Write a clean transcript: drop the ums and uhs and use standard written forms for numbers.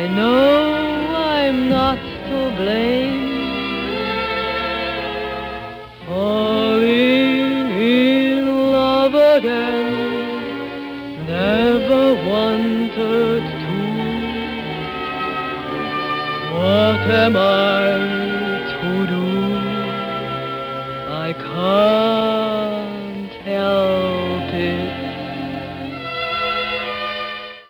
I know I'm not to blame. Falling in love again, never wanted to. What am I to do? I can't